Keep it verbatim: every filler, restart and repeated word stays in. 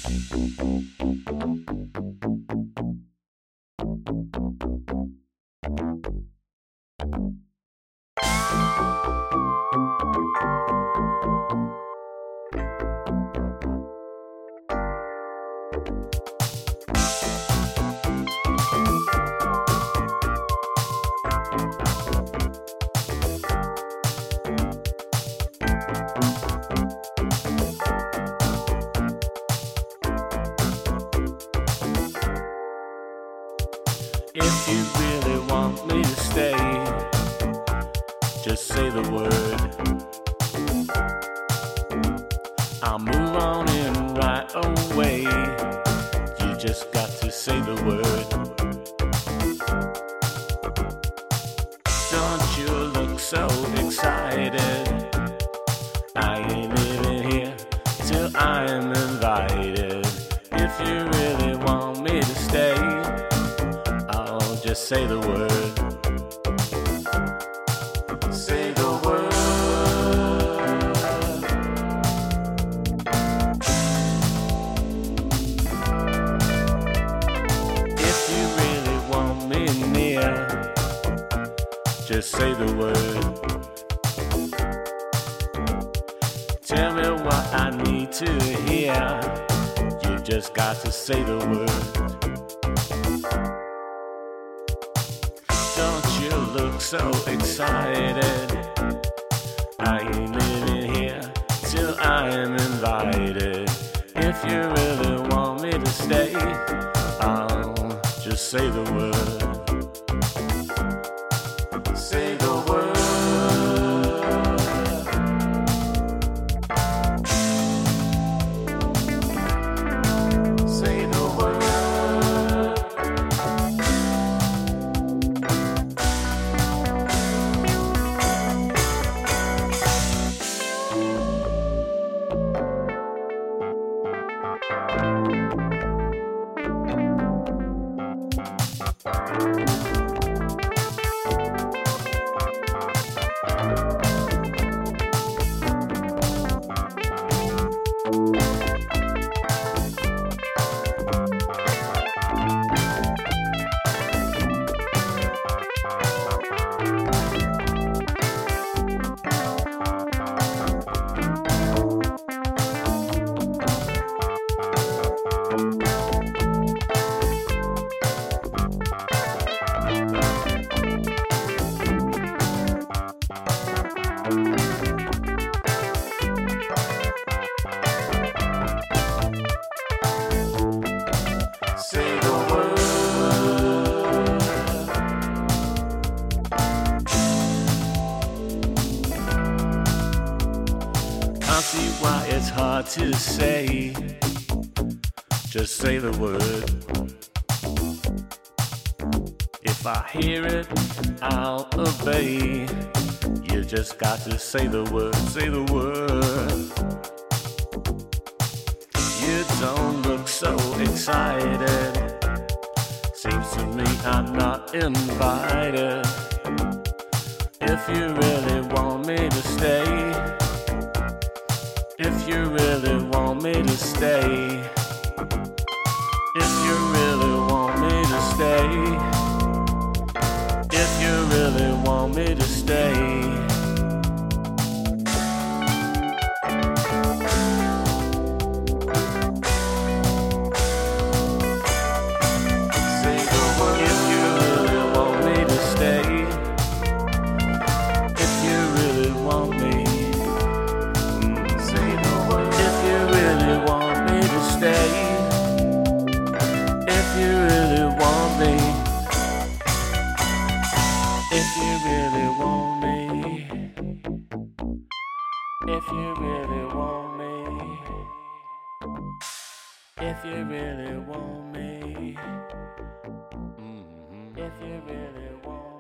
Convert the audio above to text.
If you really want me to stay, just say the word. I'll move on in right away. You just got to say the word. Don't you look so excited? I ain't living here till I'm invited. If you really want me to stay, just say the word. Say the word. If you really want me near, just say the word. Tell me what I need to hear. You just got to say the word. Look so excited. I ain't living here till I am invited. If you really want me to stay, I'll just say the word. Say the word. Say the word. Say the word. Can't see why it's hard to say. Just say the word. If I hear it, I'll obey. You just got to say the word. Say the word. You don't look so excited. Seems to me I'm not invited. If you really want me to stay, if you really want me to stay, if you really want me to stay, if you really want me to stay. If you really want me, if you really want me, if you really want me, mm-hmm. If you really want me.